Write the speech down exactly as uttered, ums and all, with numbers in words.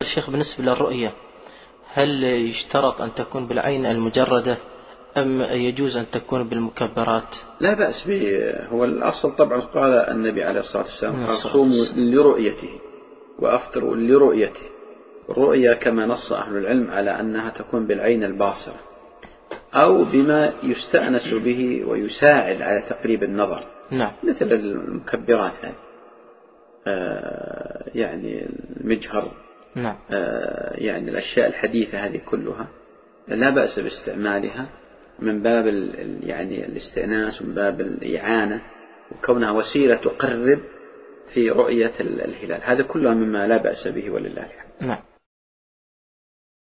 الشيخ بالنسبة للرؤية، هل يشترط أن تكون بالعين المجردة أم يجوز أن تكون بالمكبرات؟ لا بأس به. هو الأصل طبعا قال النبي عليه الصلاة والسلام قال صوموا لرؤيته وأفطروا لرؤيته. الرؤية كما نص أهل العلم على أنها تكون بالعين الباصرة أو بما يستأنس به ويساعد على تقريب النظر. نعم. مثل المكبرات هذه آه يعني المجهر. نعم. آه يعني الأشياء الحديثة هذه كلها لا بأس باستعمالها من باب يعني الاستئناس ومن باب الإعانة وكونها وسيلة تقرب في رؤية الهلال. هذا كله مما لا بأس به ولله الحمد. نعم.